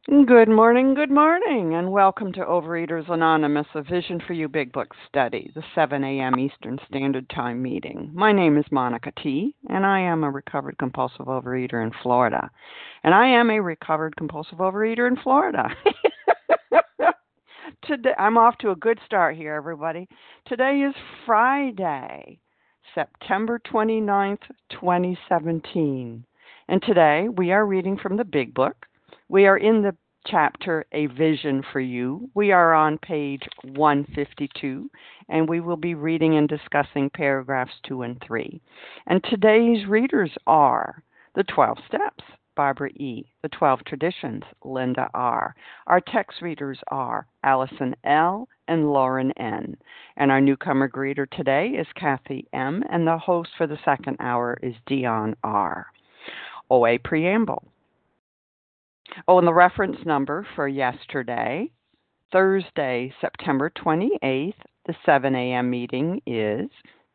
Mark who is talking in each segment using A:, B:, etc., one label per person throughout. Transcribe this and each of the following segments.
A: Good morning, and welcome to Overeaters Anonymous, a Vision for You Big Book study, the 7 a.m. Eastern Standard Time meeting. My name is Monica T., and I am a recovered compulsive overeater in Florida. Today, I'm off to a good start here, everybody. Today is Friday, September 29th, 2017. And today we are reading from the Big Book. We are in the chapter A Vision for You. We are on page 152, and we will be reading and discussing paragraphs 2 and 3. And today's readers are the 12 Steps, Barbara E., the 12 Traditions, Linda R. Our text readers are Allison L. and Lauren N. And our newcomer greeter today is Kathy M., and the host for the second hour is Dion R. OA Preamble. And the reference number for yesterday, Thursday, September 28th, the 7 a.m. meeting is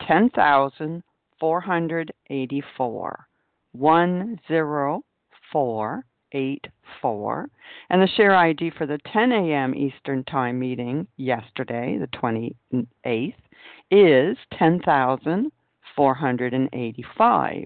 A: 10,484, 10484. And the share ID for the 10 a.m. Eastern Time meeting yesterday, the 28th, is 10,485,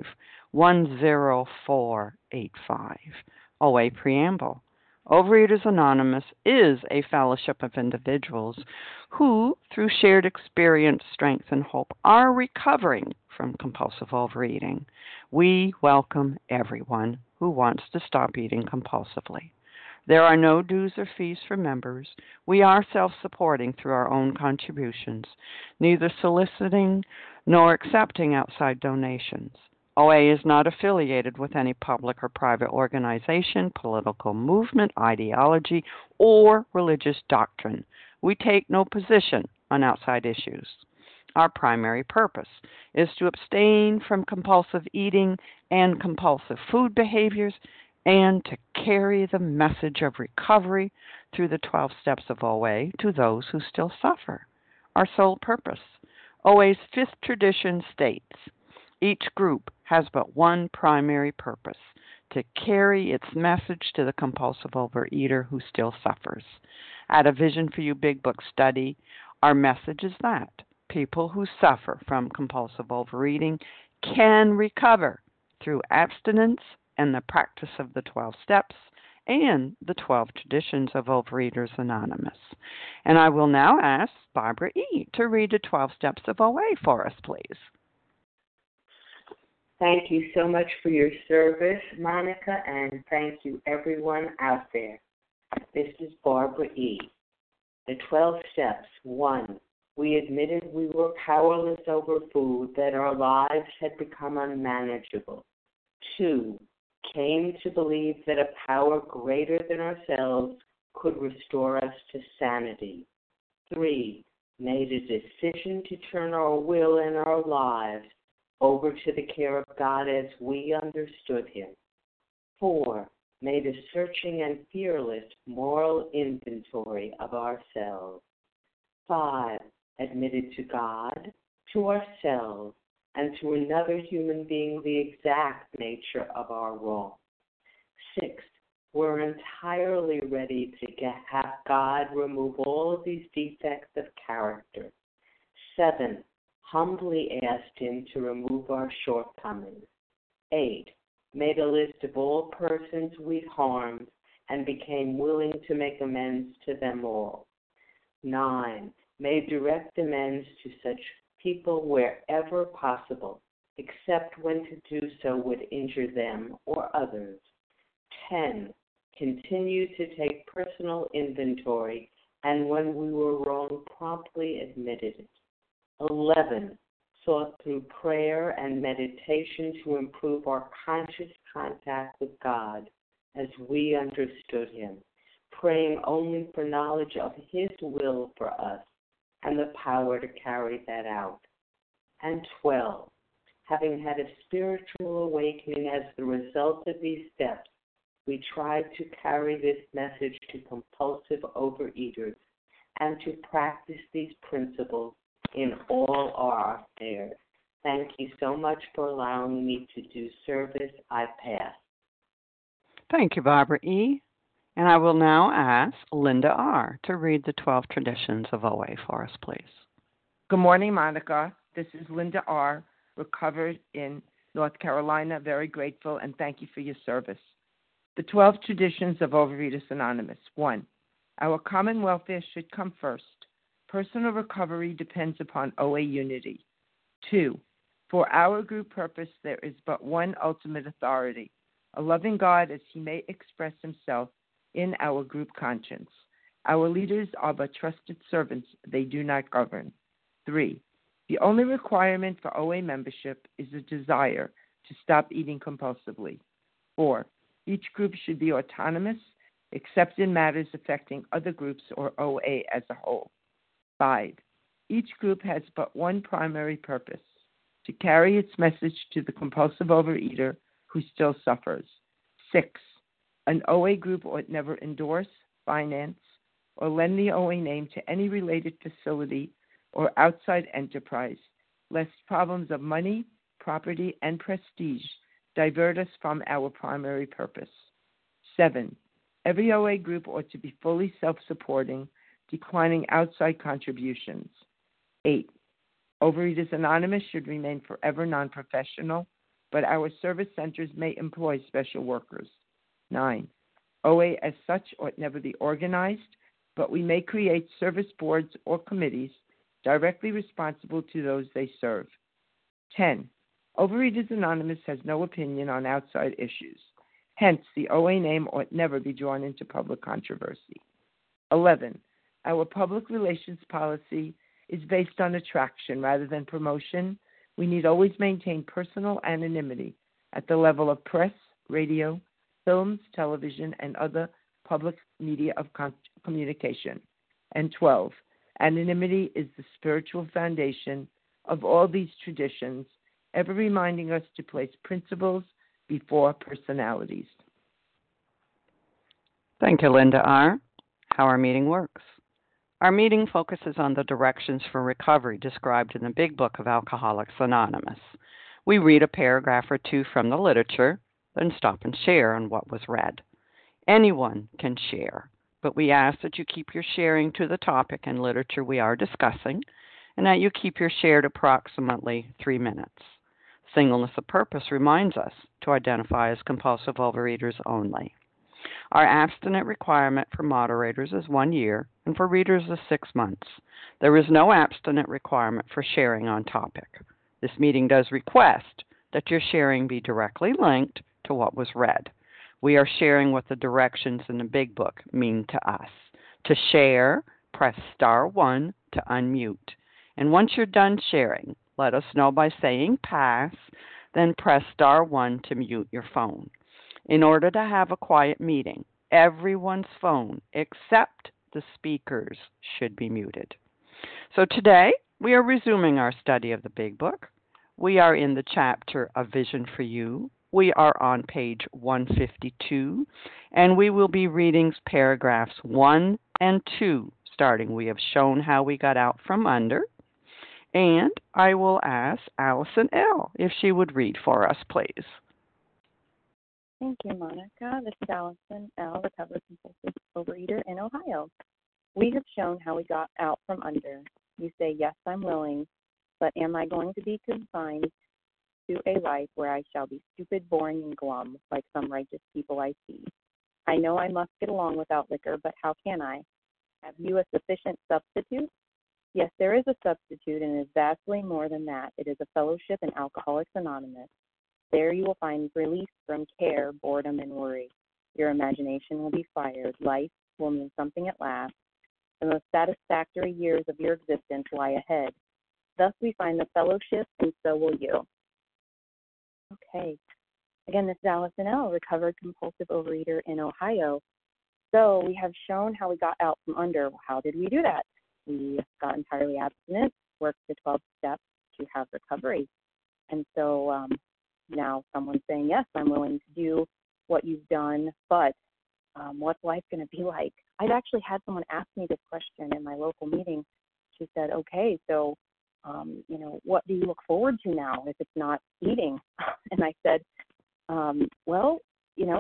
A: 10485. OA Preamble. Overeaters Anonymous is a fellowship of individuals who, through shared experience, strength, and hope, are recovering from compulsive overeating. We welcome everyone who wants to stop eating compulsively. There are no dues or fees for members. We are self-supporting through our own contributions, neither soliciting nor accepting outside donations. OA is not affiliated with any public or private organization, political movement, ideology, or religious doctrine. We take no position on outside issues. Our primary purpose is to abstain from compulsive eating and compulsive food behaviors and to carry the message of recovery through the 12 steps of OA to those who still suffer. Our sole purpose. OA's fifth tradition states, each group has but one primary purpose, to carry its message to the compulsive overeater who still suffers. At a Vision for You Big Book study, our message is that people who suffer from compulsive overeating can recover through abstinence and the practice of the 12 steps and the 12 traditions of Overeaters Anonymous. And I will now ask Barbara E. to read the 12 steps of OA for us, please.
B: Thank you so much for your service, Monica, and thank you everyone out there. This is Barbara E. The 12 steps. 1. We admitted we were powerless over food, that our lives had become unmanageable. 2. Came to believe that a power greater than ourselves could restore us to sanity. 3. Made a decision to turn our will and our lives over to the care of God as we understood Him. 4. Made a searching and fearless moral inventory of ourselves. 5. Admitted to God, to ourselves, and to another human being the exact nature of our wrong. 6. We're entirely ready to have God remove all of these defects of character. 7. Humbly asked Him to remove our shortcomings. 8. Made a list of all persons we'd harmed and became willing to make amends to them all. 9. Made direct amends to such people wherever possible, except when to do so would injure them or others. 10. Continued to take personal inventory, and when we were wrong, promptly admitted it. 11. Sought through prayer and meditation to improve our conscious contact with God as we understood Him, praying only for knowledge of His will for us and the power to carry that out. And 12. Having had a spiritual awakening as the result of these steps, we tried to carry this message to compulsive overeaters and to practice these principles in all our affairs. Thank you so much for allowing me to do service. I pass.
A: Thank you, Barbara E. And I will now ask Linda R. to read the 12 traditions of OA for us, please.
C: Good morning, Monica. This is Linda R., recovered in North Carolina. Very grateful and thank you for your service. The 12 traditions of Overeaters Anonymous. 1. Our common welfare should come first. Personal recovery depends upon OA unity. 2. For our group purpose, there is but one ultimate authority, a loving God as he may express himself in our group conscience. Our leaders are but trusted servants. They do not govern. 3. The only requirement for OA membership is a desire to stop eating compulsively. 4. Each group should be autonomous, except in matters affecting other groups or OA as a whole. 5. Each group has but one primary purpose, to carry its message to the compulsive overeater who still suffers. 6. An OA group ought never endorse, finance, or lend the OA name to any related facility or outside enterprise, lest problems of money, property, and prestige divert us from our primary purpose. 7. Every OA group ought to be fully self-supporting, declining outside contributions. 8. Overeaters Anonymous should remain forever non-professional, but our service centers may employ special workers. 9. OA as such ought never be organized, but we may create service boards or committees directly responsible to those they serve. 10. Overeaters Anonymous has no opinion on outside issues. Hence, the OA name ought never be drawn into public controversy. 11. Our public relations policy is based on attraction rather than promotion. We need always maintain personal anonymity at the level of press, radio, films, television, and other public media of communication. And 12. Anonymity is the spiritual foundation of all these traditions, ever reminding us to place principles before personalities.
A: Thank you, Linda R. How our meeting works. Our meeting focuses on the directions for recovery described in the Big Book of Alcoholics Anonymous. We read a paragraph or two from the literature, then stop and share on what was read. Anyone can share, but we ask that you keep your sharing to the topic and literature we are discussing, and that you keep your share to approximately 3 minutes. Singleness of purpose reminds us to identify as compulsive overeaters only. Our abstinent requirement for moderators is 1 year, and for readers is 6 months. There is no abstinent requirement for sharing on topic. This meeting does request that your sharing be directly linked to what was read. We are sharing what the directions in the Big Book mean to us. To share, press star 1 to unmute. And once you're done sharing, let us know by saying pass, then press star 1 to mute your phone. In order to have a quiet meeting, everyone's phone except the speaker's should be muted. So today, we are resuming our study of the Big Book. We are in the chapter A Vision for You. We are on page 152, and we will be reading paragraphs 1 and 2 starting. We have shown how we got out from under, and I will ask Allison L. if she would read for us, please.
D: Thank you, Monica. This is Allison L., recovered compulsive overeater in Ohio. We have shown how we got out from under. You say, yes, I'm willing, but am I going to be confined to a life where I shall be stupid, boring, and glum, like some righteous people I see? I know I must get along without liquor, but how can I? Have you a sufficient substitute? Yes, there is a substitute, and it is vastly more than that. It is a fellowship in Alcoholics Anonymous. There you will find release from care, boredom, and worry. Your imagination will be fired. Life will mean something at last. The most satisfactory years of your existence lie ahead. Thus we find the fellowship, and so will you. Okay. Again, this is Allison L., recovered compulsive overeater in Ohio. So we have shown how we got out from under. How did we do that? We got entirely abstinent, worked the 12 steps to have recovery. And so now someone's saying, yes, I'm willing to do what you've done, but what's life going to be like? I've actually had someone ask me this question in my local meeting. She said, okay, so, what do you look forward to now if it's not eating? And I said, well,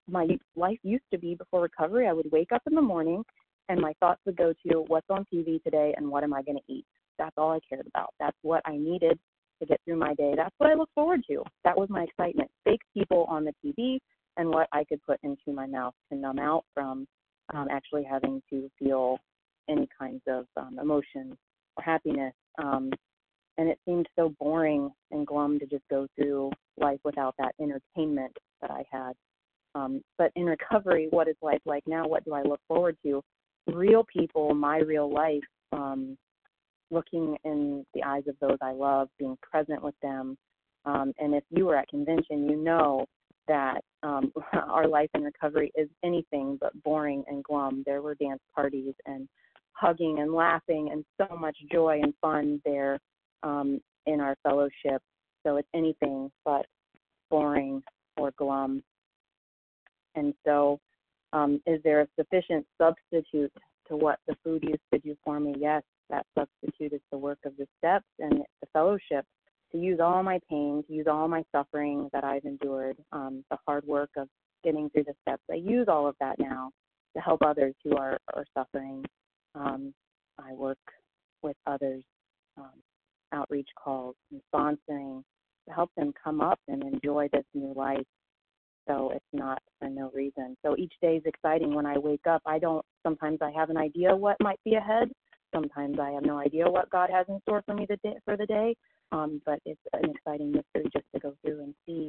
D: my life used to be before recovery. I would wake up in the morning and my thoughts would go to what's on TV today and what am I going to eat. That's all I cared about. That's what I needed to get through my day. That's what I look forward to. That was my excitement. Fake people on the TV and what I could put into my mouth to numb out from actually having to feel any kinds of emotion or happiness. And it seemed so boring and glum to just go through life without that entertainment that I had. But in recovery, what is life like now? What do I look forward to? Real people, my real life, looking in the eyes of those I love, being present with them. And if you were at convention, you know that our life in recovery is anything but boring and glum. There were dance parties and hugging and laughing and so much joy and fun there in our fellowship. So it's anything but boring or glum. And so is there a sufficient substitute to what the food used to do for me? Yes, that substitute is the work of the steps and the fellowship, to use all my pain, to use all my suffering that I've endured, the hard work of getting through the steps. I use all of that now to help others who are suffering. I work with others, outreach calls and sponsoring to help them come up and enjoy this new life. So it's not for no reason. So each day is exciting. When I wake up, sometimes I have an idea what might be ahead. Sometimes I have no idea what God has in store for me for the day. But it's an exciting mystery just to go through and see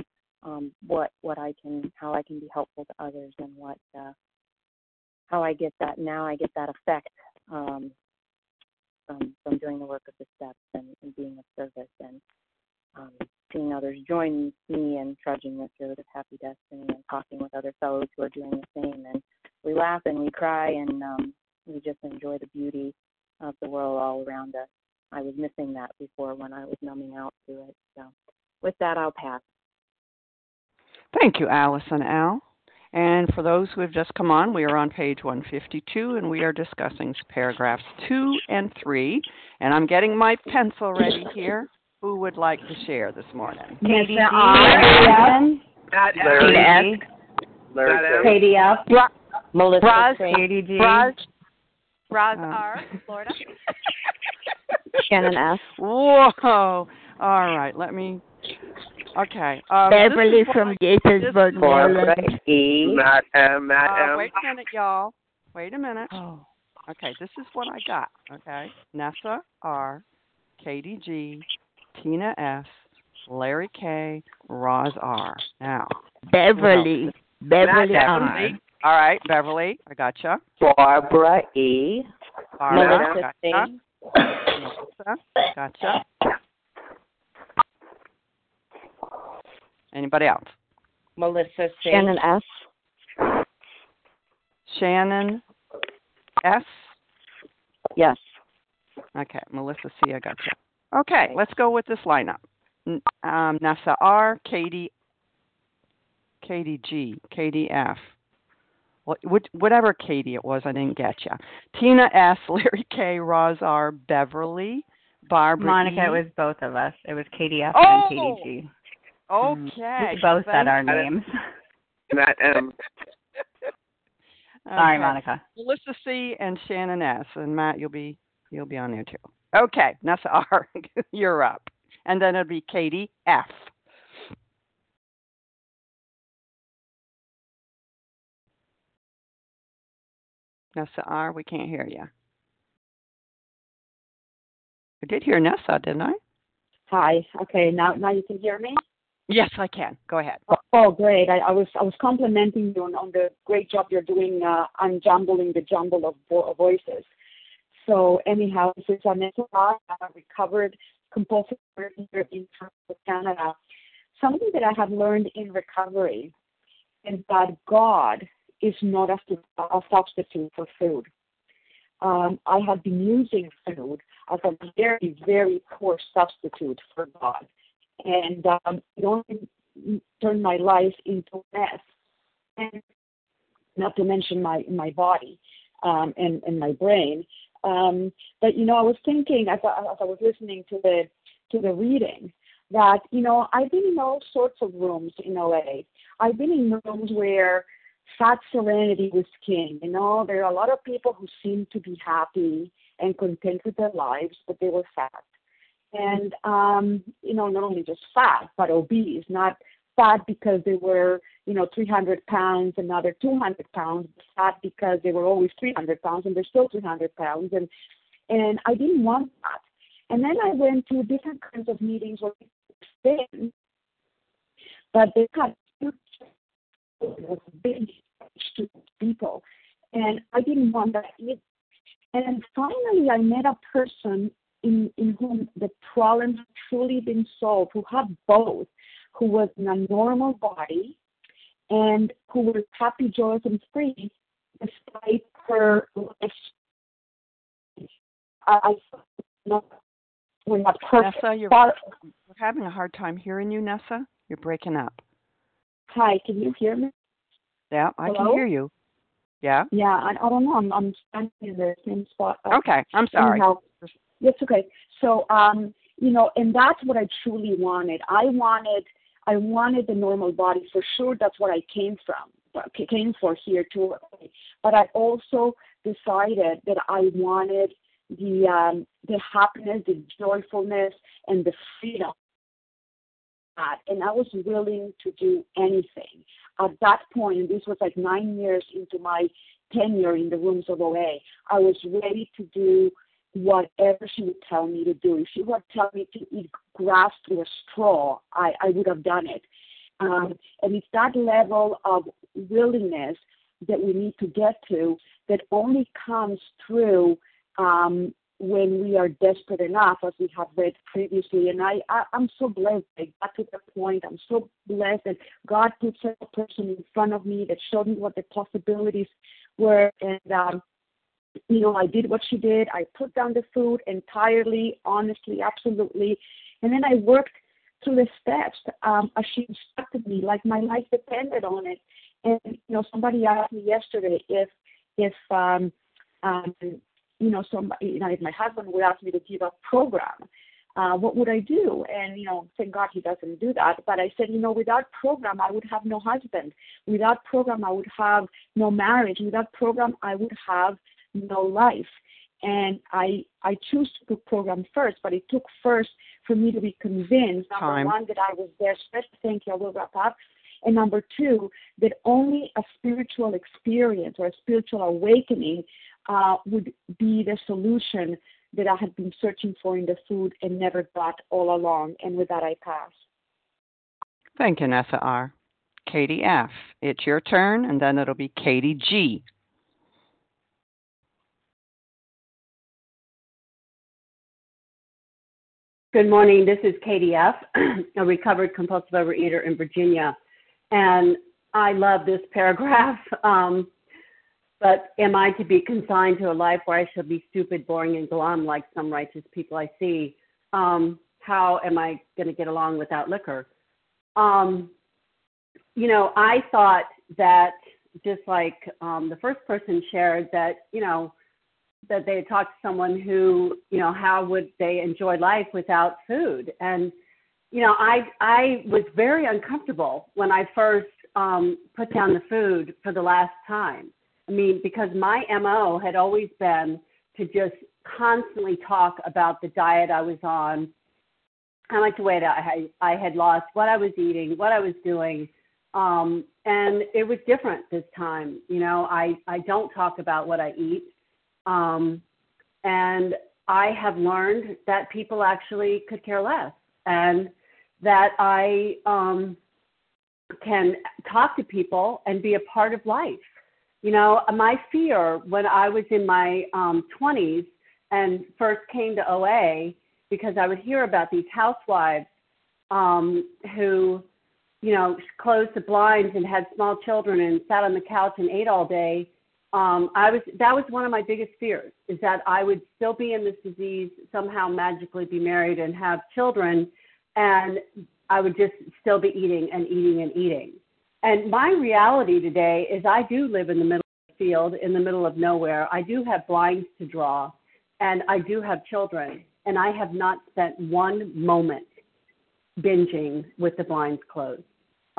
D: how I can be helpful to others, and how I get that now. I get that effect from doing the work of the steps and being of service and seeing others join me in trudging this road of happy destiny and talking with other fellows who are doing the same. And we laugh and we cry and we just enjoy the beauty of the world all around us. I was missing that before when I was numbing out to it. So with that, I'll pass.
A: Thank you, Allison L. And for those who have just come on, we are on page 152, and we are discussing paragraphs 2 and 3. And I'm getting my pencil ready here. Who would like to share this morning?
E: Katie F.
B: Katie F. Melissa
E: Roz,
B: Katie G.
E: Roz R. Florida.
D: Shannon S.
A: Whoa. All right. Okay.
F: Beverly from Gaithersburg,
B: Barbara
F: Maryland.
B: E.
G: Matt M.
A: Wait a minute, y'all. Wait a minute. Okay, this is what I got. Okay. Nessa R. Katie G. Tina S. Larry K. Roz R. Now.
F: Beverly R.
A: All right, Beverly. I gotcha.
B: Barbara E.
A: Melissa C. Melissa. Gotcha. Anybody else?
B: Melissa C.
D: Shannon S.
A: Shannon S.
D: Yes.
A: Okay, Melissa C. I gotcha. Okay, let's go with this lineup. Nessa R. Katie G. Katie F. Whatever Katie it was, I didn't get you. Tina S. Larry K. Roz R. Beverly. Barbara
E: Monica,
A: E.
E: it was both of us. It was Katie F.
A: Oh!
E: and Katie G.
A: Okay.
E: We both said our names.
G: Matt M.
E: Sorry, Monica.
A: Melissa C. and Shannon S. And Matt, you'll be on there too. Okay, Nessa R. You're up. And then it'll be Katie F. Nessa R., we can't hear you. I did hear Nessa, didn't I?
H: Hi. Okay, now you can hear me?
A: Yes, I can. Go ahead.
H: Oh, great. I was complimenting you on the great job you're doing unjumbling the jumble of voices. So anyhow, this is Anessa, a recovered compulsive here in Canada. Something that I have learned in recovery is that God is not a substitute for food. I have been using food as a very, very poor substitute for God. And it only turned my life into a mess. And not to mention my body and my brain. But, I was thinking as I was listening to the reading that, I've been in all sorts of rooms in OA. I've been in rooms where fat serenity was king. You know, there are a lot of people who seem to be happy and content with their lives, but they were fat. And, you know, not only just fat, but obese, not fat because they were, you know, 300 pounds and now they're 200 pounds, but fat because they were always 300 pounds and they're still 300 pounds. And I didn't want that. And then I went to different kinds of meetings where people were thin, but they had big to people. And I didn't want that either. And finally I met a person in whom the problems had truly been solved, who had both, who was in a normal body and who was happy, joyous, and free despite her life. We're not perfect.
A: Nessa, we're having a hard time hearing you, Nessa. You're breaking up.
H: Hi, can you hear me?
A: Yeah, I
H: Hello?
A: can hear you. Yeah?
H: Yeah, I don't know. I'm standing in the same spot.
A: Okay, I'm sorry.
H: Anyhow, it's okay. So, you know, and that's what I truly wanted. I wanted the normal body for sure. That's what I came for here too. But I also decided that I wanted the happiness, the joyfulness, and the freedom. And I was willing to do anything. At that point, and this was like 9 years into my tenure in the rooms of OA, I was ready to do whatever she would tell me to do. If she would tell me to eat grass through a straw, I would have done it. And it's that level of willingness that we need to get to that only comes through when we are desperate enough, as we have read previously. And I'm so blessed I got to that point. I'm so blessed that God put such a person in front of me that showed me what the possibilities were. And, you know, I did what she did. I put down the food entirely, honestly, absolutely. And then I worked through the steps as she instructed me, like my life depended on it. And, you know, somebody asked me yesterday if you know, somebody, you know, if my husband would ask me to give up program, what would I do? And, you know, thank God he doesn't do that. But I said, you know, without program, I would have no husband. Without program, I would have no marriage. Without program, I would have no life. And I choose to put program first, but it took first for me to be convinced, number one, that I was there. Thank you, I will wrap up. And number two, that only a spiritual experience or a spiritual awakening would be the solution that I had been searching for in the food and never got all along. And with that, I pass.
A: Thank you, Nessa R. Katie F., it's your turn, and then it'll be Katie G.
I: Good morning. This is Katie F., a recovered compulsive overeater in Virginia. And I love this paragraph. But am I to be consigned to a life where I shall be stupid, boring, and glum like some righteous people I see? How am I going to get along without liquor? You know, I thought that just like the first person shared that, you know, that they had talked to someone who, you know, how would they enjoy life without food? And, you know, I was very uncomfortable when I first put down the food for the last time. I mean, because my MO had always been to just constantly talk about the diet I was on, how much weight I had lost, what I was eating, what I was doing. And it was different this time. You know, I don't talk about what I eat. And I have learned that people actually could care less, and that I can talk to people and be a part of life. You know, my fear when I was in my 20s and first came to OA, because I would hear about these housewives who, you know, closed the blinds and had small children and sat on the couch and ate all day. That was one of my biggest fears, is that I would still be in this disease, somehow magically be married and have children, and I would just still be eating and eating and eating. And my reality today is I do live in the middle of the field, in the middle of nowhere. I do have blinds to draw, and I do have children, and I have not spent one moment binging with the blinds closed.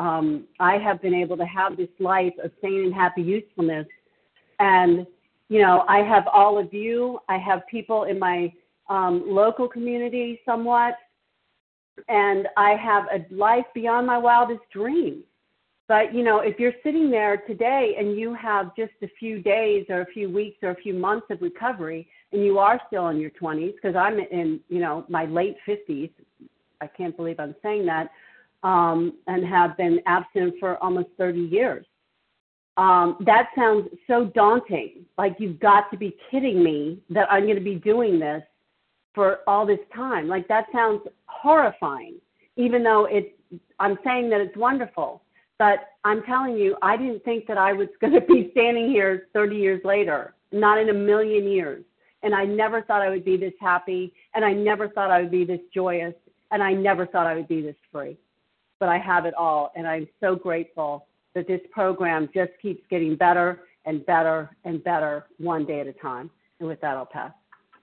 I: I have been able to have this life of sane and happy usefulness. And, you know, I have all of you. I have people in my local community somewhat. And I have a life beyond my wildest dreams. But, you know, if you're sitting there today and you have just a few days or a few weeks or a few months of recovery and you are still in your 20s, because I'm in, you know, my late 50s, I can't believe I'm saying that, and have been abstinent for almost 30 years. That sounds so daunting. Like, you've got to be kidding me that I'm going to be doing this for all this time. Like, that sounds horrifying, even though I'm saying that it's wonderful. But I'm telling you, I didn't think that I was going to be standing here 30 years later, not in a million years. And I never thought I would be this happy, and I never thought I would be this joyous, and I never thought I would be this free. But I have it all, and I'm so grateful that this program just keeps getting better and better and better one day at a time. And with that, I'll pass.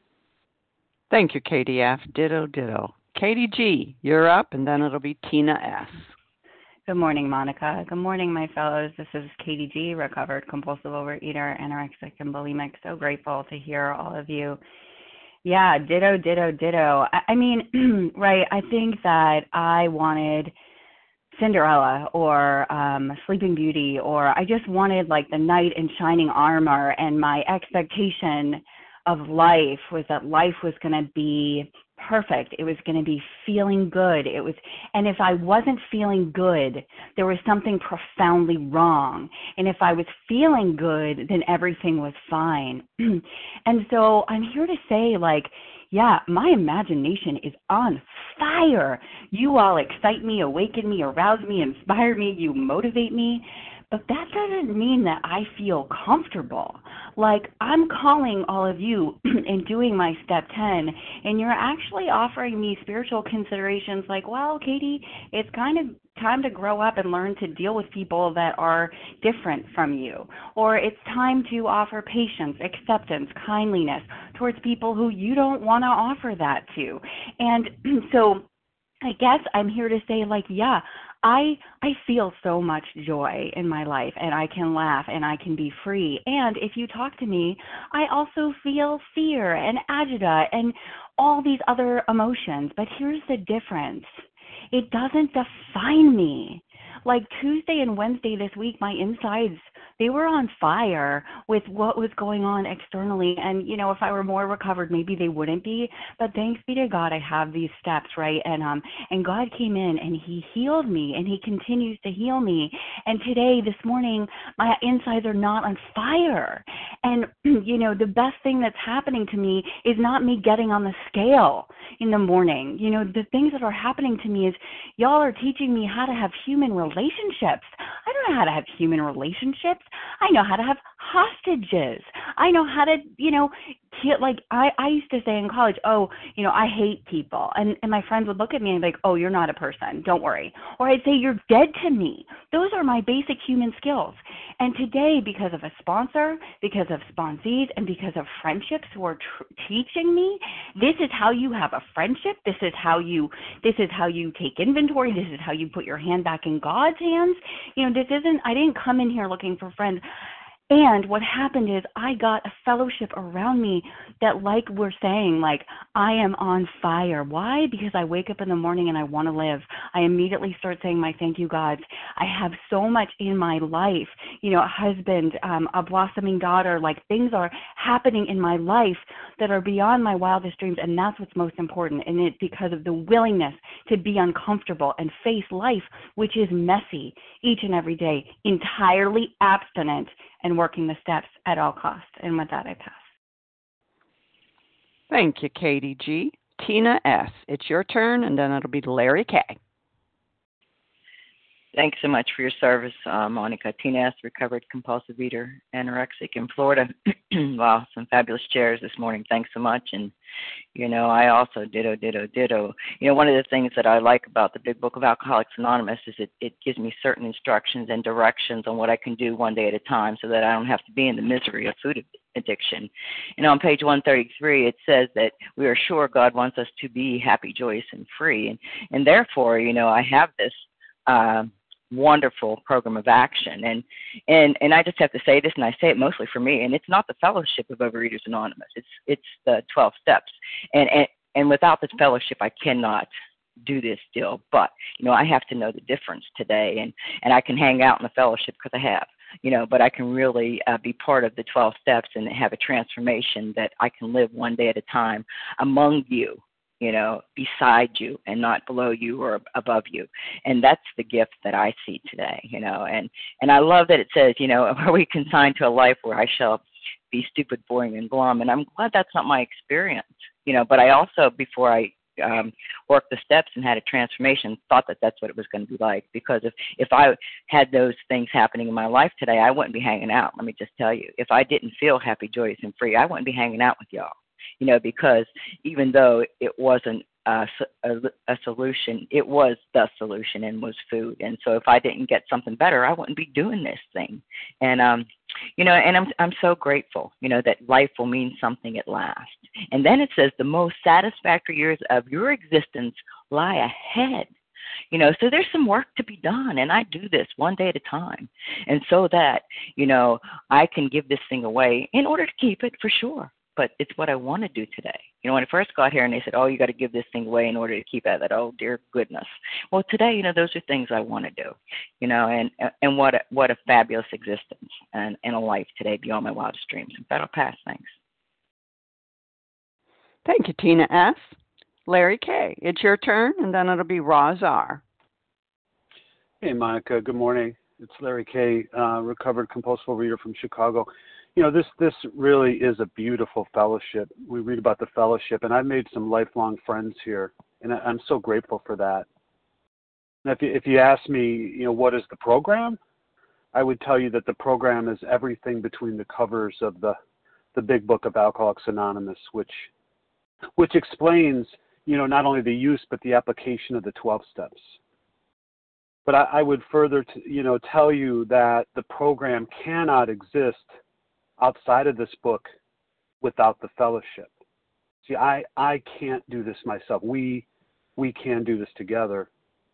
A: Thank you, Katie F. Ditto, ditto. Katie G., you're up, and then it'll be Tina S.
E: Good morning, Monica. Good morning, my fellows. This is Katie G., recovered compulsive overeater, anorexic, and bulimic. So grateful to hear all of you. Yeah, ditto, ditto, ditto. I mean, right, I think that I wanted Cinderella or Sleeping Beauty, or I just wanted like the knight in shining armor, and my expectation of life was that life was going to be perfect. It was going to be feeling good. And if I wasn't feeling good, there was something profoundly wrong. And if I was feeling good, then everything was fine. And so I'm here to say, like, yeah, my imagination is on fire. You all excite me, awaken me, arouse me, inspire me, you motivate me. But that doesn't mean that I feel comfortable. Like, I'm calling all of you and doing my step 10, and you're actually offering me spiritual considerations like, well, Katie, it's kind of time to grow up and learn to deal with people that are different from you. Or it's time to offer patience, acceptance, kindliness towards people who you don't want to offer that to. And so I guess I'm here to say, like, yeah, I feel so much joy in my life, and I can laugh and I can be free. And if you talk to me, I also feel fear and agita and all these other emotions. But here's the difference. It doesn't define me. Like Tuesday and Wednesday this week, my insides, they were on fire with what was going on externally. And, you know, if I were more recovered, maybe they wouldn't be. But thanks be to God, I have these steps, right? And God came in and he healed me, and he continues to heal me. And today, this morning, my insides are not on fire. And, you know, the best thing that's happening to me is not me getting on the scale in the morning. You know, the things that are happening to me is y'all are teaching me how to have human relationships. I don't know how to have human relationships. I know how to have hostages. I know how to, you know, like I used to say in college, oh, you know, I hate people. And my friends would look at me and be like, oh, you're not a person. Don't worry. Or I'd say, you're dead to me. Those are my basic human skills. And today, because of a sponsor, because of sponsees, and because of friendships who are teaching me, this is how you have a friendship. This is how you take inventory. This is how you put your hand back in God's hands. You know, I didn't come in here looking for friends. And what happened is I got a fellowship around me that, like we're saying, like, I am on fire. Why? Because I wake up in the morning and I want to live. I immediately start saying my thank you, God. I have so much in my life, you know, a husband, a blossoming daughter, like things are happening in my life that are beyond my wildest dreams. And that's what's most important. And it's because of the willingness to be uncomfortable and face life, which is messy each and every day, entirely abstinent and working the steps at all costs. And with that, I pass.
A: Thank you, Katie G. Tina S., it's your turn, and then it'll be Larry K.
J: Thanks so much for your service, Monica. Tina S., recovered compulsive eater, anorexic in Florida. Wow, some fabulous shares this morning. Thanks so much. And, you know, I also ditto. You know, one of the things that I like about the Big Book of Alcoholics Anonymous is it gives me certain instructions and directions on what I can do one day at a time so that I don't have to be in the misery of food addiction. And on page 133, it says that we are sure God wants us to be happy, joyous, and free. And therefore, you know, I have this wonderful program of action. And I just have to say this, and I say it mostly for me, and it's not the fellowship of Overeaters Anonymous. It's the 12 steps. And without this fellowship, I cannot do this still. But, I have to know the difference today, and I can hang out in the fellowship because I have, but I can really be part of the 12 steps and have a transformation that I can live one day at a time among you, beside you and not below you or above you. And that's the gift that I see today, and I love that it says, are we consigned to a life where I shall be stupid, boring, and glum? And I'm glad that's not my experience, but I also, before I worked the steps and had a transformation, thought that that's what it was going to be like. Because if I had those things happening in my life today, I wouldn't be hanging out. Let me just tell you, if I didn't feel happy, joyous, and free, I wouldn't be hanging out with y'all. Because even though it wasn't a solution, it was the solution and was food. And so if I didn't get something better, I wouldn't be doing this thing. And and I'm so grateful, that life will mean something at last. And then it says the most satisfactory years of your existence lie ahead. So there's some work to be done, and I do this one day at a time. And so that, I can give this thing away in order to keep it, for sure. But it's what I want to do today. When I first got here and they said, oh, you got to give this thing away in order to keep it, oh, dear goodness. Well, today, those are things I want to do, and what a fabulous existence and a life today beyond my wildest dreams. And that'll pass. Thanks.
A: Thank you, Tina S. Larry K., it's your turn, and then it'll be Roz R.
K: Hey, Monica. Good morning. It's Larry K., recovered compulsive reader from Chicago. This really is a beautiful fellowship. We read about the fellowship, and I've made some lifelong friends here, and I'm so grateful for that. And if you ask me, what is the program, I would tell you that the program is everything between the covers of the big book of Alcoholics Anonymous, which explains, not only the use but the application of the 12 steps. But I would further, tell you that the program cannot exist outside of this book without the fellowship. See, I can't do this myself. We can do this together.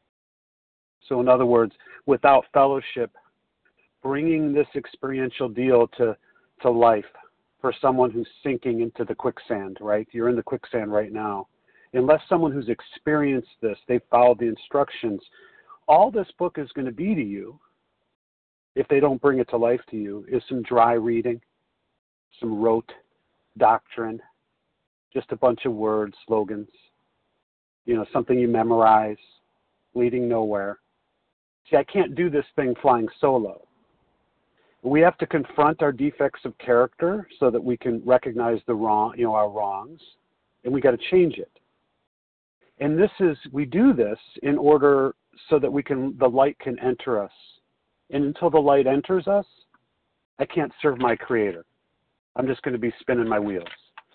K: So in other words, without fellowship, bringing this experiential deal to life for someone who's sinking into the quicksand, right? You're in the quicksand right now. Unless someone who's experienced this, they've followed the instructions, all this book is going to be to you, if they don't bring it to life to you, is some dry reading, some rote doctrine, just a bunch of words, slogans, something you memorize, leading nowhere. See, I can't do this thing flying solo. We have to confront our defects of character so that we can recognize the wrong, our wrongs, and we got to change it. And we do this in order so that the light can enter us. And until the light enters us, I can't serve my Creator. I'm just going to be spinning my wheels.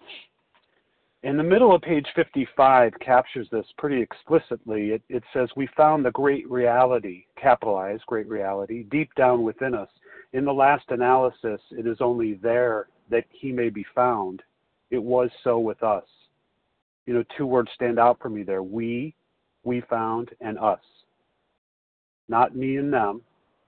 K: In the middle of page 55 captures this pretty explicitly. It says, we found the great reality, capitalized great reality, deep down within us. In the last analysis, it is only there that he may be found. It was so with us. Two words stand out for me there. We found, and us. Not me and them.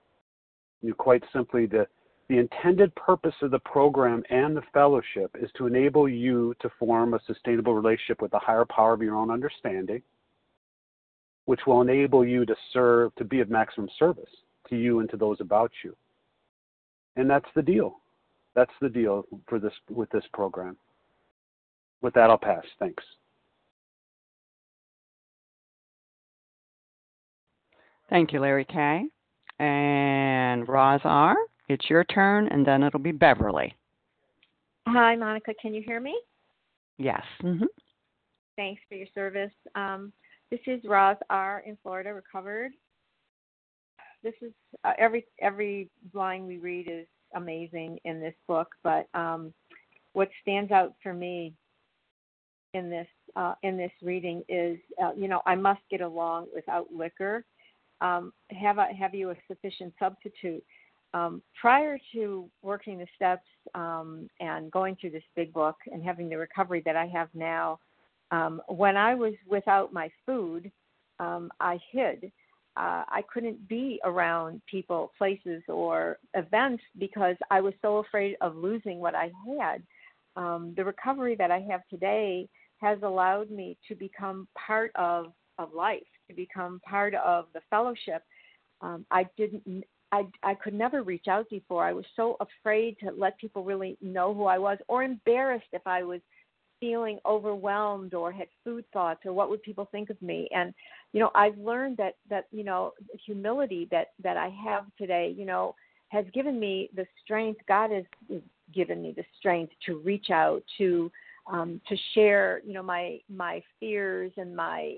K: Quite simply, the intended purpose of the program and the fellowship is to enable you to form a sustainable relationship with the higher power of your own understanding, which will enable you to be of maximum service to you and to those about you. And that's the deal. That's the deal with this program. With that, I'll pass. Thanks.
A: Thank you, Larry K. And Roz R., it's your turn, and then it'll be Beverly.
L: Hi, Monica. Can you hear me?
A: Yes. Mm-hmm.
L: Thanks for your service. This is Roz R. in Florida, recovered. This is every line we read is amazing in this book, but what stands out for me in this reading is, I must get along without liquor. Have you a sufficient substitute? Prior to working the steps and going through this big book and having the recovery that I have now, when I was without my food, I hid. I couldn't be around people, places, or events because I was so afraid of losing what I had. The recovery that I have today has allowed me to become part of life, to become part of the fellowship. I could never reach out before. I was so afraid to let people really know who I was, or embarrassed if I was feeling overwhelmed or had food thoughts, or what would people think of me. And I've learned that humility that I have today has given me the strength. God has given me the strength to reach out, to share my fears and my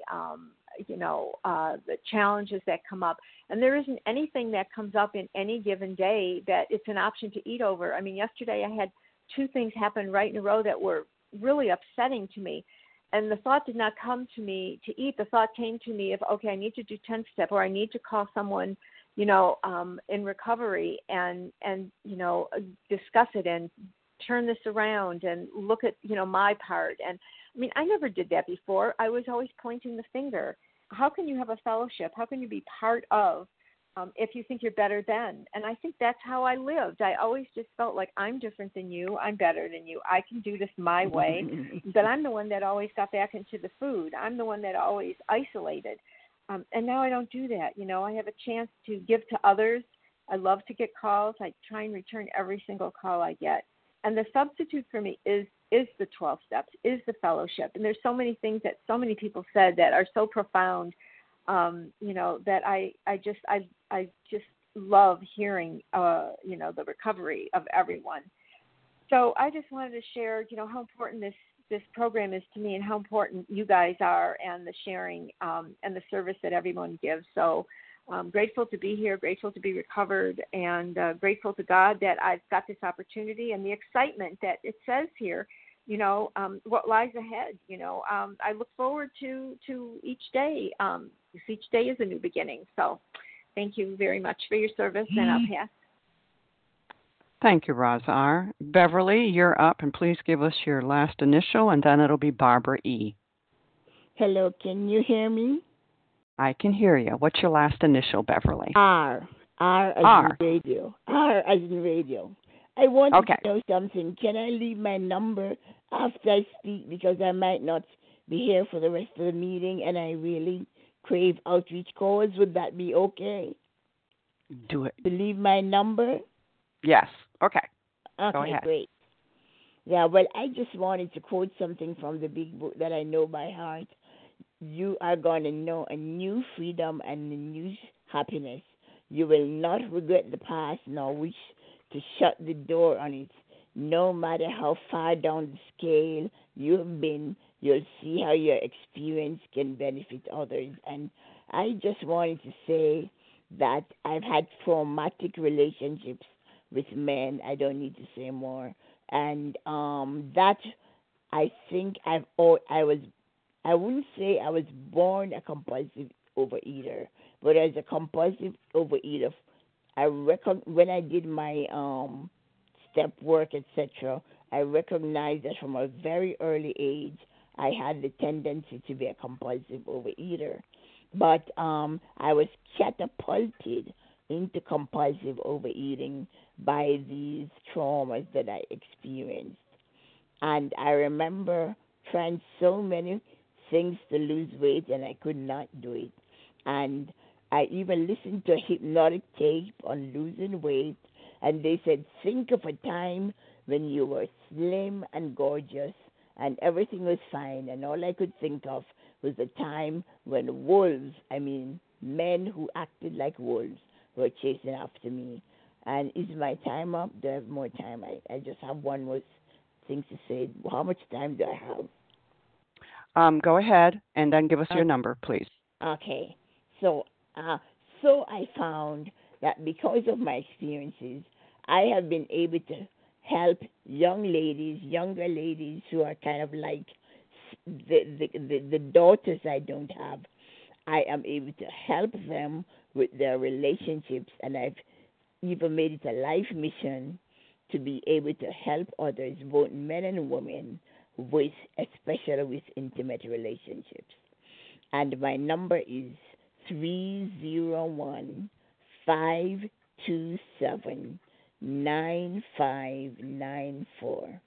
L: the challenges that come up. And there isn't anything that comes up in any given day that it's an option to eat over. I mean, yesterday I had 2 things happen right in a row that were really upsetting to me. And the thought did not come to me to eat. The thought came to me of, okay, I need to do 10-step, or I need to call someone, in recovery and discuss it and turn this around and look at, my part. And I mean, I never did that before. I was always pointing the finger. How can you have a fellowship? How can you be part of if you think you're better than? And I think that's how I lived. I always just felt like I'm different than you. I'm better than you. I can do this my way. But I'm the one that always got back into the food. I'm the one that always isolated. And now I don't do that. I have a chance to give to others. I love to get calls. I try and return every single call I get. And the substitute for me is the 12 steps, is the fellowship. And there's so many things that so many people said that are so profound, that I just love hearing, the recovery of everyone. So I just wanted to share, how important this program is to me and how important you guys are, and the sharing and the service that everyone gives. So I'm grateful to be here, grateful to be recovered, and grateful to God that I've got this opportunity and the excitement that it says here, what lies ahead. I look forward to each day. Each day is a new beginning. So thank you very much for your service, and I'll pass.
A: Thank you, Roz R. Beverly, you're up, and please give us your last initial, and then it'll be Barbara E.
F: Hello, can you hear me?
A: I can hear you. What's your last initial, Beverly?
F: R. R as in radio. R as in radio. I want to know something. Can I leave my number after I speak, because I might not be here for the rest of the meeting and I really crave outreach calls? Would that be okay?
A: Do it.
F: To leave my number?
A: Yes. Okay.
F: Okay,
A: go ahead.
F: Great. Yeah, well, I just wanted to quote something from the big book that I know by heart. You are going to know a new freedom and a new happiness. You will not regret the past nor wish to shut the door on it. No matter how far down the scale you have been, you'll see how your experience can benefit others. And I just wanted to say that I've had traumatic relationships with men. I don't need to say more. And that I think I wouldn't say I was born a compulsive overeater, but as a compulsive overeater, when I did my step work, etc., I recognized that from a very early age, I had the tendency to be a compulsive overeater. But I was catapulted into compulsive overeating by these traumas that I experienced. And I remember trying so many things to lose weight, and I could not do it. And I even listened to a hypnotic tape on losing weight, and they said, think of a time when you were slim and gorgeous and everything was fine, and all I could think of was the time when men who acted like wolves were chasing after me. And is my time up? Do I have more time? I just have one more thing to say. How much time do I have?
A: Go ahead, and then give us your number, please.
F: Okay. So I found that because of my experiences, I have been able to help younger ladies who are kind of like the daughters I don't have. I am able to help them with their relationships, and I've even made it a life mission to be able to help others, both men and women, especially with intimate relationships. And my number is 301-527-9594.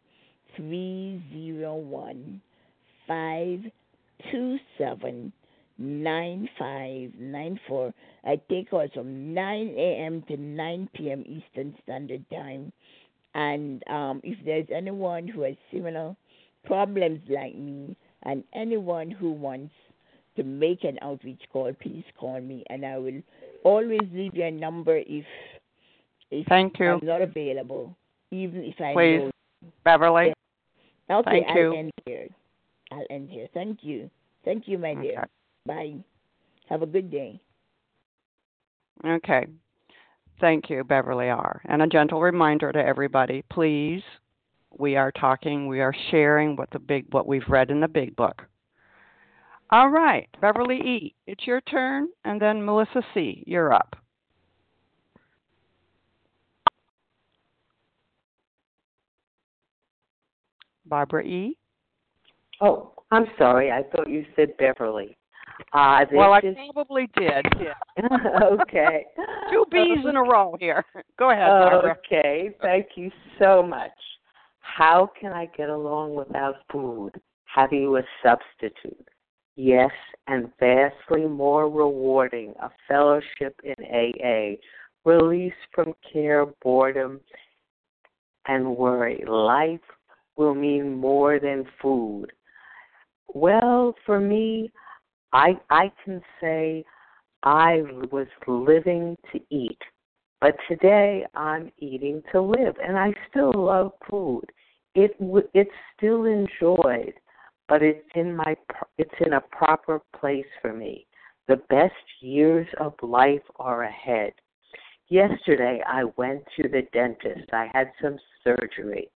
F: 301-527-9594. I take calls from 9 a.m. to 9 p.m. Eastern Standard Time. And if there's anyone who has similar problems like me and anyone who wants to make an outreach call, please call me, and I will always leave your number if
A: Thank you.
F: I'm not available, even if I
A: Please,
F: know.
A: Beverly.
F: Okay,
A: Thank you.
F: I'll end here. Thank you. Thank you, my dear. Bye. Have a good day.
A: Okay. Thank you, Beverly R. And a gentle reminder to everybody, please, we are sharing what we've read in the big book. All right, Beverly E., it's your turn, and then Melissa C., you're up. Barbara E.?
B: Oh, I'm sorry. I thought you said Beverly.
A: Well, I probably did.
B: Okay.
A: 2 B's in a row here. Go ahead, Barbara.
B: Okay. Thank you so much. How can I get along without food? Have you a substitute? Yes, and vastly more rewarding, a fellowship in AA, release from care, boredom, and worry. Life will mean more than food. Well, for me, I can say I was living to eat, but today I'm eating to live, and I still love food. It's still enjoyed, but it's in a proper place for me. The best years of life are ahead. Yesterday, I went to the dentist. I had some surgery.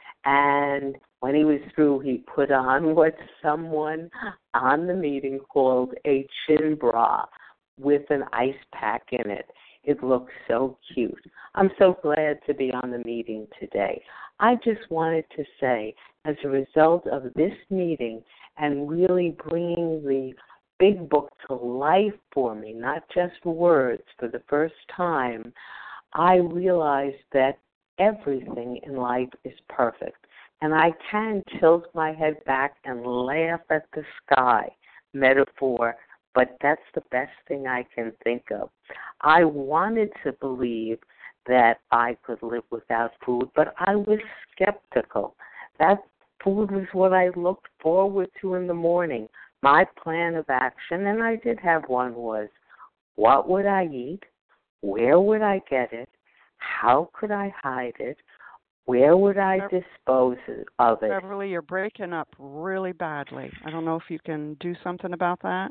B: And when he was through, he put on what someone on the meeting called a chin bra with an ice pack in it. It looks so cute. I'm so glad to be on the meeting today. I just wanted to say, as a result of this meeting and really bringing the big book to life for me, not just words, for the first time, I realized that everything in life is perfect. And I can tilt my head back and laugh at the sky, metaphor, but that's the best thing I can think of. I wanted to believe that I could live without food, but I was skeptical. That food was what I looked forward to in the morning. My plan of action, and I did have one, was what would I eat? Where would I get it? How could I hide it? Where would I dispose of it?
A: Beverly, you're breaking up really badly. I don't know if you can do something about that.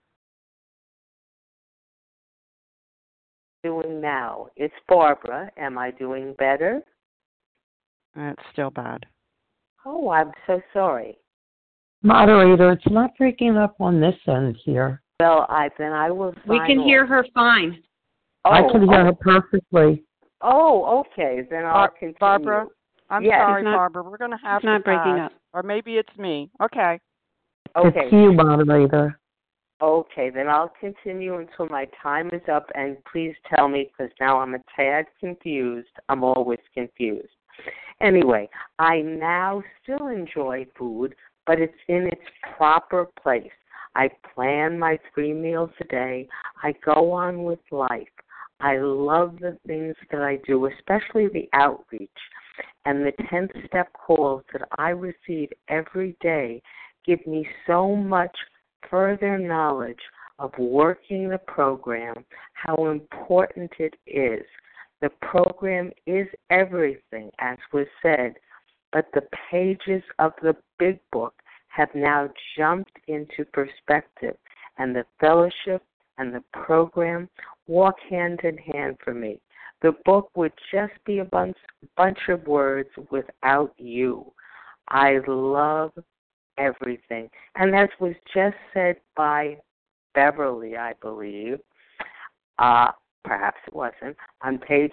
B: Doing now. It's Barbara. Am I doing better?
A: It's still bad.
B: Oh, I'm so sorry.
M: Moderator, it's not breaking up on this end here.
B: Well, then I will sign
N: We can hear her fine.
M: I can hear her perfectly.
B: Oh, okay. Then I'll continue.
A: Barbara, I'm sorry, Barbara. We're going to have to
N: not breaking
A: pass.
N: up.
A: Or maybe it's me. Okay.
M: It's you, moderator.
B: Okay, then I'll continue until my time is up, and please tell me, because now I'm a tad confused. I'm always confused. Anyway, I now still enjoy food, but it's in its proper place. I plan my 3 meals a day. I go on with life. I love the things that I do, especially the outreach. And the 10th step calls that I receive every day give me so much further knowledge of working the program, how important it is. The program is everything, as was said, but the pages of the big book have now jumped into perspective, and the fellowship and the program walk hand in hand for me. The book would just be a bunch of words without you. I love everything. And as was just said by Beverly, I believe, perhaps it wasn't, on page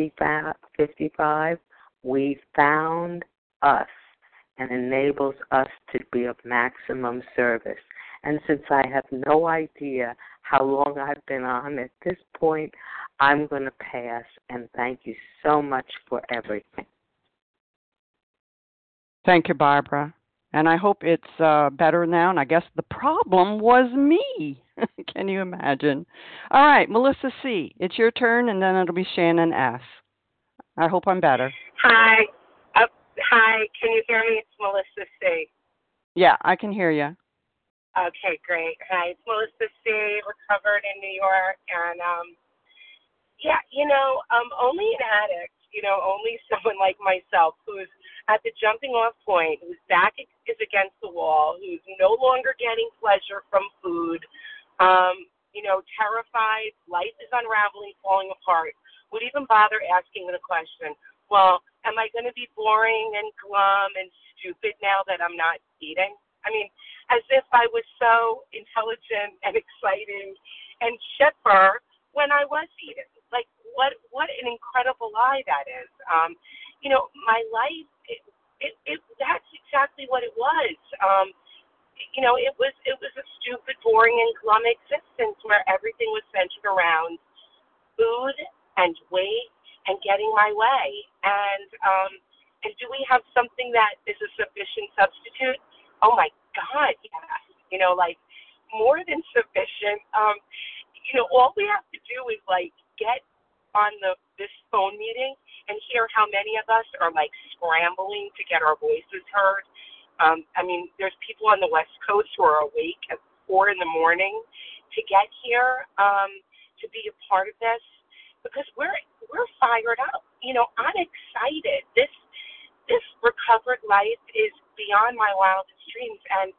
B: 55, we found us and enables us to be of maximum service. And since I have no idea how long I've been on at this point, I'm going to pass. And thank you so much for everything.
A: Thank you, Barbara. And I hope it's better now. And I guess the problem was me. Can you imagine? All right, Melissa C., it's your turn, and then it'll be Shannon S. I hope I'm better.
N: Hi. Hi. Can you hear me? It's Melissa C.
A: Yeah, I can hear you.
N: Okay, great. Hi, it's Melissa C., recovered in New York. And, only an addict, only someone like myself who's at the jumping off point, whose back is against the wall, who's no longer getting pleasure from food, terrified, life is unraveling, falling apart, would even bother asking the question, well, am I going to be boring and glum and stupid now that I'm not eating? I mean, as if I was so intelligent and exciting and chipper when I was eating. Like, what an incredible lie that is. My life, that's exactly what it was. It was a stupid, boring, and glum existence where everything was centered around food and weight and getting my way. And do we have something that is a sufficient substitute? Oh my God, yes. More than sufficient. All we have to do is get on this phone meeting and hear how many of us are scrambling to get our voices heard. There's people on the West Coast who are awake at 4 a.m. to get here, to be a part of this, because we're fired up. I'm excited. This recovered life is beyond my wildest dreams. And,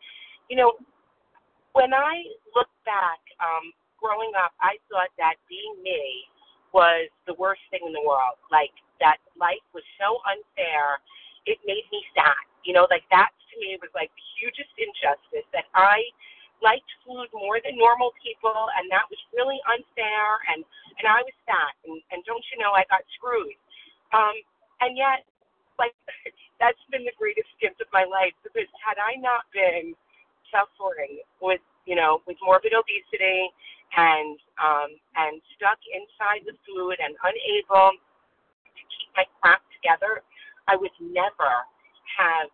N: when I look back, growing up, I thought that being me was the worst thing in the world. That life was so unfair, it made me sad. That to me was the hugest injustice, that I liked food more than normal people, and that was really unfair, and I was fat, and don't you know, I got screwed. And yet, that's been the greatest gift of my life, because had I not been suffering with morbid obesity and stuck inside the food and unable to keep my crap together, I would never have,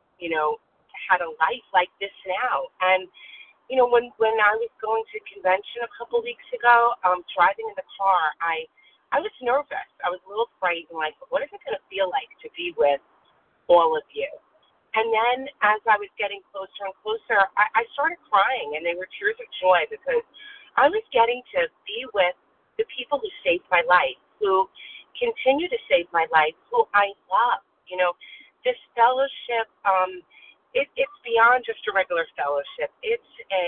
N: had a life like this now. And, when I was going to a convention a couple weeks ago, driving in the car, I was nervous. I was a little frightened, what is it going to feel like to be with all of you? And then as I was getting closer and closer, I started crying, and they were tears of joy, because I was getting to be with the people who saved my life, who continue to save my life, who I love. This fellowship, it's beyond just a regular fellowship. It's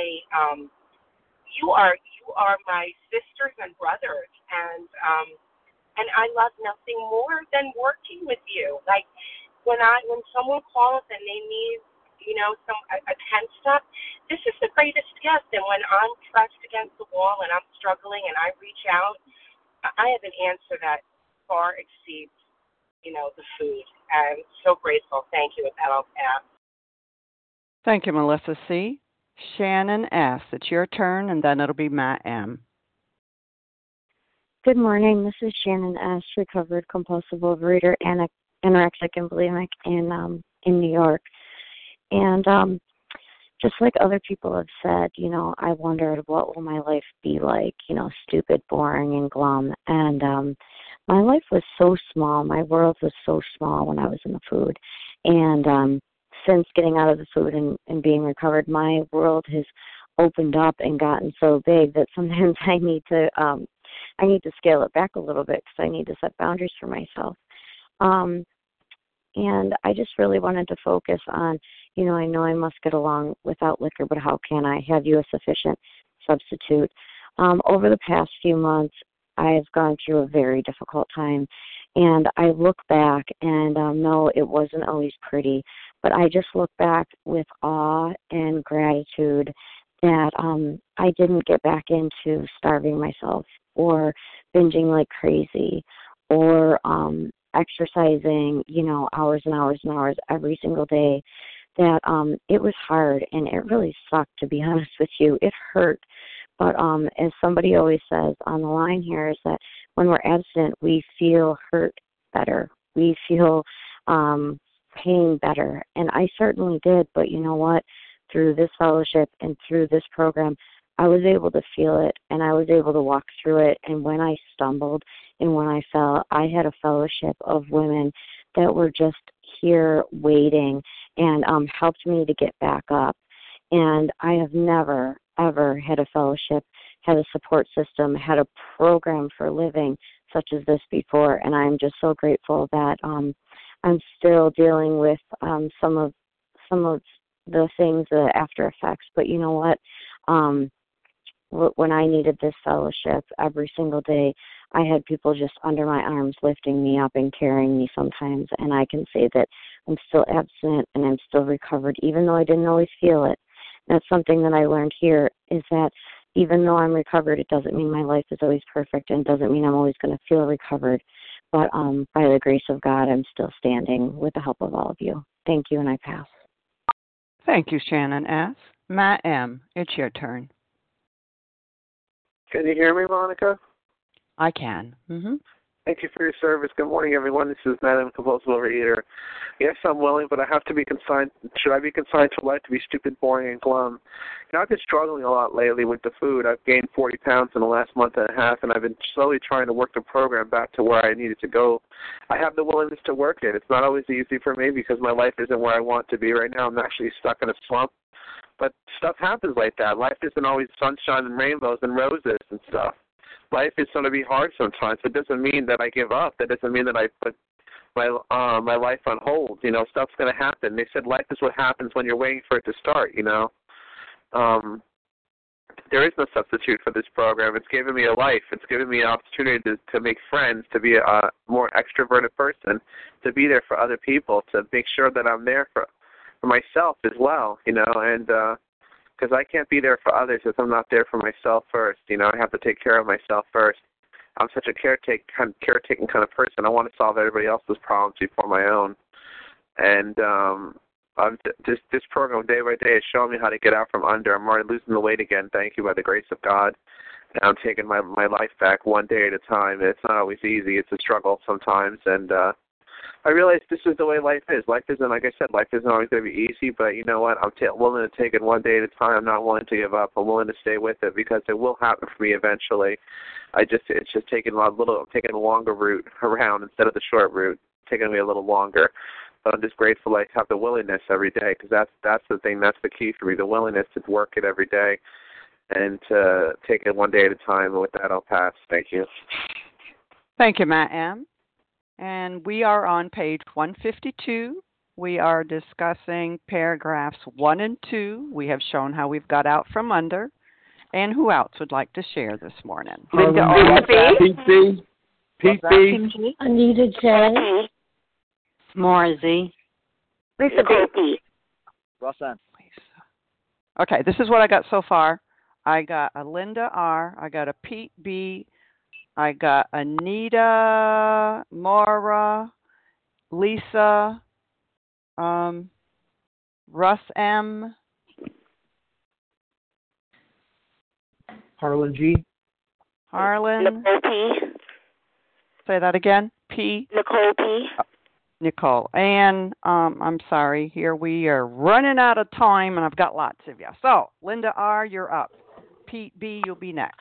N: you are my sisters and brothers, and I love nothing more than working with you. When someone calls and they need, a 10-step, this is the greatest gift. And when I'm pressed against the wall and I'm struggling and I reach out, I have an answer that far exceeds, the food. I'm so grateful. Thank you. With that, I'll pass.
A: Thank you, Melissa C. Shannon S., it's your turn, and then it'll be Matt M.
O: Good morning. This is Shannon S., recovered compulsive overeater, anorexic and bulimic in New York. And just like other people have said, I wondered what will my life be like, stupid, boring, and glum. And my life was so small. My world was so small when I was in the food. And since getting out of the food and being recovered, my world has opened up and gotten so big that sometimes I need to scale it back a little bit, because I need to set boundaries for myself. And I just really wanted to focus on, I know I must get along without liquor, but how can I? Have you a sufficient substitute? Over the past few months, I have gone through a very difficult time, and I look back and no, it wasn't always pretty, but I just look back with awe and gratitude that I didn't get back into starving myself or binging like crazy or exercising, hours and hours and hours every single day, that it was hard and it really sucked, to be honest with you. It hurt. But as somebody always says on the line here, is that when we're abstinent, we feel hurt better. We feel pain better. And I certainly did. But you know what? Through this fellowship and through this program, I was able to feel it and I was able to walk through it. And when I stumbled and when I fell, I had a fellowship of women that were just here waiting and helped me to get back up. And I have never, ever had a fellowship, had a support system, had a program for living such as this before. And I'm just so grateful that I'm still dealing with some of the things, the after effects. But you know what? When I needed this fellowship every single day, I had people just under my arms lifting me up and carrying me sometimes. And I can say that I'm still abstinent and I'm still recovered, even though I didn't always feel it. That's something that I learned here, is that even though I'm recovered, it doesn't mean my life is always perfect and doesn't mean I'm always going to feel recovered. But by the grace of God, I'm still standing with the help of all of you. Thank you, and I pass.
A: Thank you, Shannon S. Matt M., it's your turn.
G: Can you hear me, Monica?
A: I can. Mm-hmm.
G: Thank you for your service. Good morning, everyone. This is Madam Compulsive Overeater. Yes, I'm willing, but I have to be consigned. Should I be consigned to life to be stupid, boring, and glum? You know, I've been struggling a lot lately with the food. I've gained 40 pounds in the last month and a half, and I've been slowly trying to work the program back to where I needed to go. I have the willingness to work it. It's not always easy for me because my life isn't where I want to be right now. I'm actually stuck in a slump. But stuff happens like that. Life isn't always sunshine and rainbows and roses and stuff. Life is going to be hard sometimes. It doesn't mean that I give up. That doesn't mean that I put my life on hold. You know, stuff's going to happen. They said life is what happens when you're waiting for it to start, you know. There is no substitute for this program. It's given me a life. It's given me an opportunity to make friends, to be a more extroverted person, to be there for other people, to make sure that I'm there for myself as well, you know, and because I can't be there for others if I'm not there for myself first. You know, I have to take care of myself first. I'm such a caretaking kind of person. I want to solve everybody else's problems before my own. And this program, day by day, is showing me how to get out from under. I'm already losing the weight again, thank you, by the grace of God. And I'm taking my life back one day at a time. It's not always easy. It's a struggle sometimes. And I realize this is the way life is. Life isn't, like I said, life isn't always going to be easy, but you know what? I'm willing to take it one day at a time. I'm not willing to give up. I'm willing to stay with it because it will happen for me eventually. It's just taking I'm taking a longer route around instead of the short route, taking me a little longer. But I'm just grateful I have the willingness every day, because that's the thing, that's the key for me, the willingness to work it every day and to take it one day at a time. And with that, I'll pass. Thank you.
A: Thank you, Matt M. And we are on page 152. We are discussing paragraphs 1 and 2. We have shown how we've got out from under. And who else would like to share this morning?
P: Linda R.
K: Pete B. Pete B.
P: Anita J.
M: Maura Z.
P: Lisa B.
Q: Ross Ann.
A: Okay, this is what I got so far. I got a Linda R. I got a Pete B. I got Anita, Maura, Lisa, Russ M.
Q: Harlan G.
A: Harlan.
P: Nicole P.
A: Say that again. P.
P: Nicole P.
A: Nicole. And I'm sorry, here we are running out of time, and I've got lots of you. So, Linda R., you're up. Pete B., you'll be next.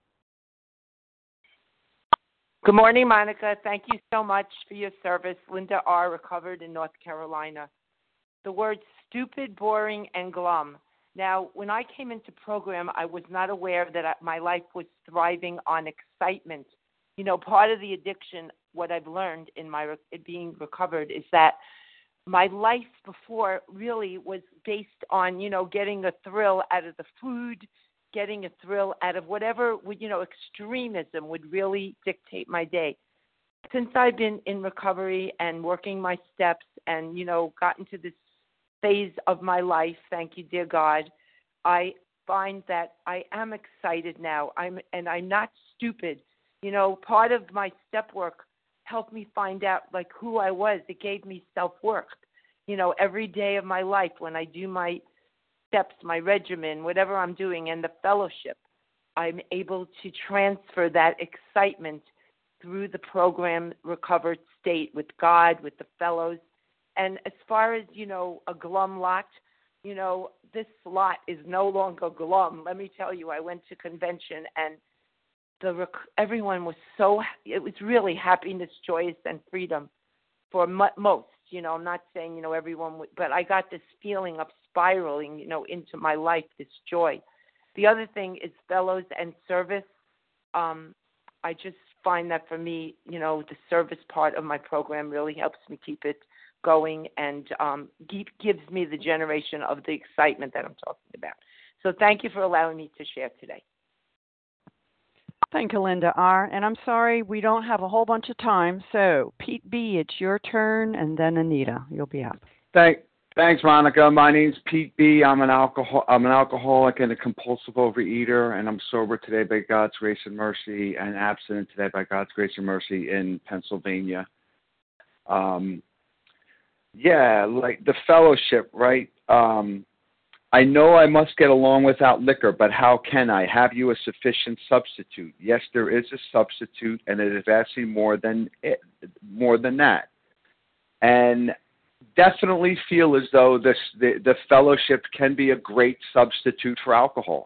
C: Good morning, Monica. Thank you so much for your service. Linda R., recovered in North Carolina. The words stupid, boring, and glum. Now, when I came into program, I was not aware that my life was thriving on excitement. You know, part of the addiction, what I've learned in my being recovered, is that my life before really was based on, you know, getting a thrill out of the food, getting a thrill out of whatever, you know, extremism would really dictate my day. Since I've been in recovery and working my steps and, you know, gotten to this phase of my life, thank you, dear God, I find that I am excited now. I'm not stupid. You know, part of my step work helped me find out, like, who I was. It gave me self-worth. every day of my life when I do my steps, my regimen, whatever I'm doing, and the fellowship, I'm able to transfer that excitement through the program Recovered State with God, with the fellows. And as far as, a glum lot, this lot is no longer glum. Let me tell you, I went to convention and everyone was it was really happiness, joyous, and freedom for most. I'm not saying, everyone would, but I got this feeling of spiraling, into my life, this joy. The other thing is fellows and service. I just find that for me, the service part of my program really helps me keep it going and gives me the generation of the excitement that I'm talking about. So thank you for allowing me to share today.
A: Thank you, Linda R. And I'm sorry we don't have a whole bunch of time. So, Pete B., it's your turn, and then Anita, you'll be up.
Q: Thanks, Monica. My name's Pete B. I'm an alcoholic and a compulsive overeater, and I'm sober today by God's grace and mercy, and abstinent today by God's grace and mercy in Pennsylvania. Like the fellowship, right? I know I must get along without liquor, but how can I? Have you a sufficient substitute? Yes, there is a substitute, and it is actually more than that. And definitely feel as though the fellowship can be a great substitute for alcohol.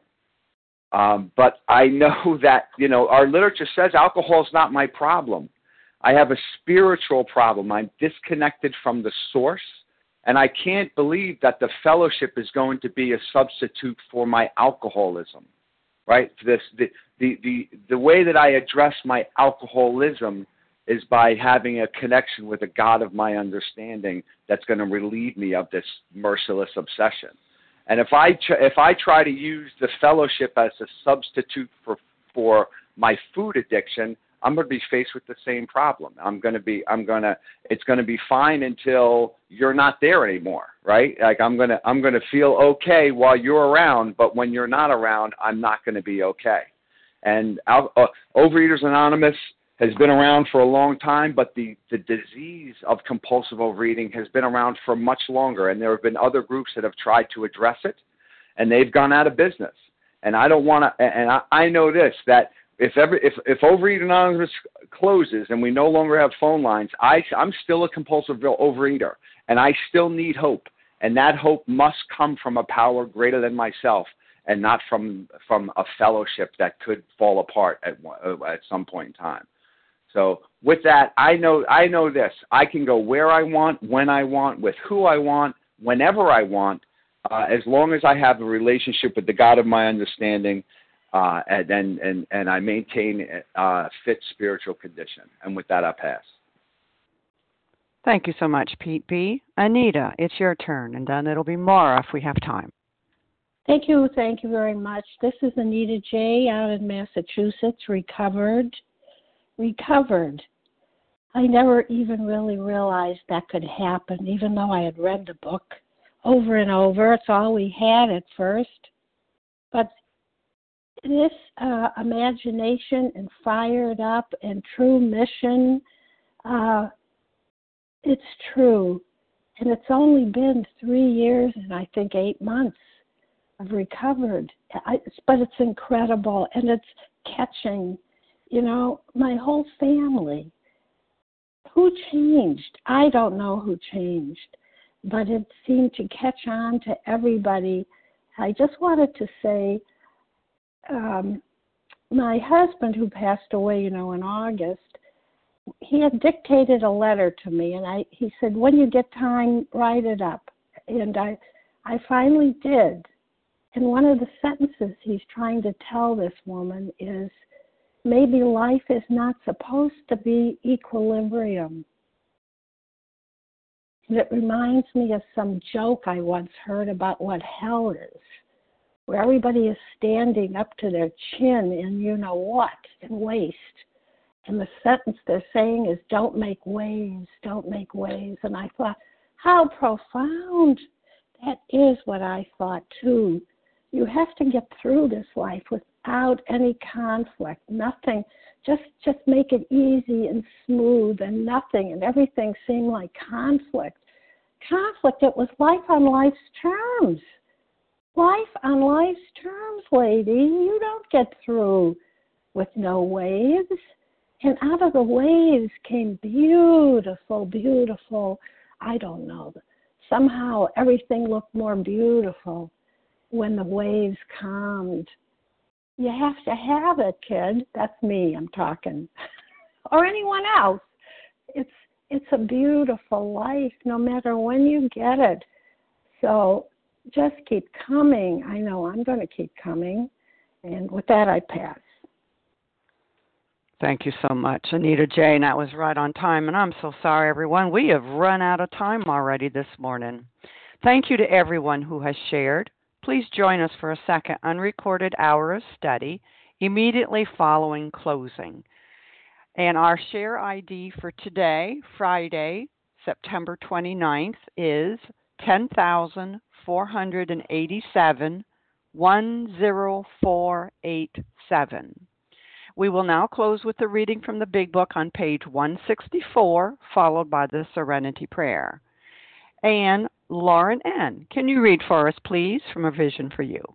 Q: But I know that, our literature says alcohol is not my problem. I have a spiritual problem. I'm disconnected from the source. And I can't believe that the fellowship is going to be a substitute for my alcoholism, right? The way that I address my alcoholism is by having a connection with a God of my understanding that's going to relieve me of this merciless obsession. And if I try to use the fellowship as a substitute for my food addiction, I'm going to be faced with the same problem. It's going to be fine until you're not there anymore, right? Like I'm going to feel okay while you're around, but when you're not around, I'm not going to be okay. And Overeaters Anonymous has been around for a long time, but the disease of compulsive overeating has been around for much longer, and there have been other groups that have tried to address it, and they've gone out of business. And I don't want to, and I know this, that if Overeaters Anonymous closes and we no longer have phone lines, I'm still a compulsive overeater, and I still need hope. And that hope must come from a power greater than myself, and not from a fellowship that could fall apart at some point in time. So with that, I know this. I can go where I want, when I want, with who I want, whenever I want, as long as I have a relationship with the God of my understanding. And I maintain a fit spiritual condition. And with that, I pass.
A: Thank you so much, Pete B. Anita, it's your turn, and then it'll be Maura if we have time.
R: Thank you very much. This is Anita J. out in Massachusetts, recovered. I never even really realized that could happen, even though I had read the book over and over. It's all we had at first. But this imagination and fired up and true mission, it's true. And it's only been 3 years and I think 8 months I've recovered. But it's incredible, and it's catching, my whole family. Who changed? I don't know who changed, but it seemed to catch on to everybody. I just wanted to say, my husband, who passed away, in August, he had dictated a letter to me, and he said, when you get time, write it up. And I finally did. And one of the sentences he's trying to tell this woman is, maybe life is not supposed to be equilibrium. And it reminds me of some joke I once heard about what hell is, where everybody is standing up to their chin in you-know-what, in waste. And the sentence they're saying is, don't make waves, don't make waves. And I thought, how profound. That is what I thought, too. You have to get through this life without any conflict, nothing. Just make it easy and smooth and nothing, and everything seemed like conflict. conflict. It was life on life's terms. Life on life's terms, lady. You don't get through with no waves. And out of the waves came beautiful, beautiful, I don't know, somehow everything looked more beautiful when the waves calmed. You have to have it, kid. That's me, I'm talking. Or anyone else. It's a beautiful life no matter when you get it. So just keep coming. I know I'm going to keep coming. And with that, I pass.
A: Thank you so much, Anita Jane. That was right on time, and I'm so sorry, everyone. We have run out of time already this morning. Thank you to everyone who has shared. Please join us for a second unrecorded hour of study immediately following closing. And our share ID for today, Friday, September 29th, is 10,487 10487. We will now close with the reading from the Big Book on page 164, followed by the Serenity Prayer. And Lauren N., can you read for us, please, from A Vision for You?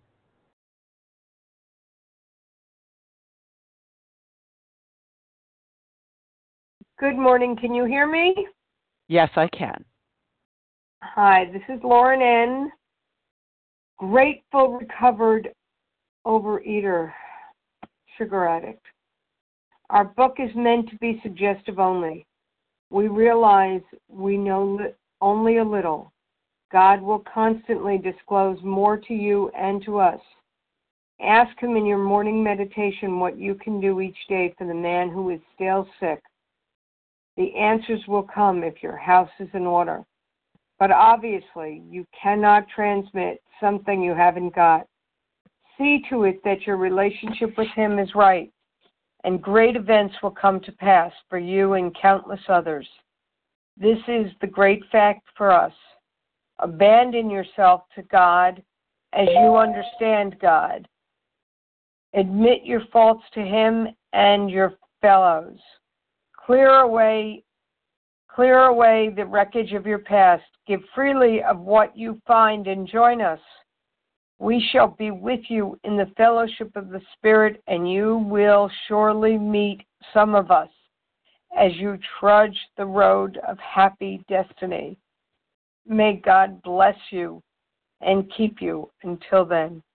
S: Good morning. Can you hear me?
A: Yes, I can.
S: Hi, this is Lauren N., grateful, recovered overeater, sugar addict. Our book is meant to be suggestive only. We realize we know only a little. God will constantly disclose more to you and to us. Ask Him in your morning meditation what you can do each day for the man who is still sick. The answers will come if your house is in order. But obviously, you cannot transmit something you haven't got. See to it that your relationship with Him is right, and great events will come to pass for you and countless others. This is the great fact for us. Abandon yourself to God as you understand God. Admit your faults to Him and your fellows. Clear away the wreckage of your past. Give freely of what you find and join us. We shall be with you in the fellowship of the Spirit, and you will surely meet some of us as you trudge the road of happy destiny. May God bless you and keep you until then.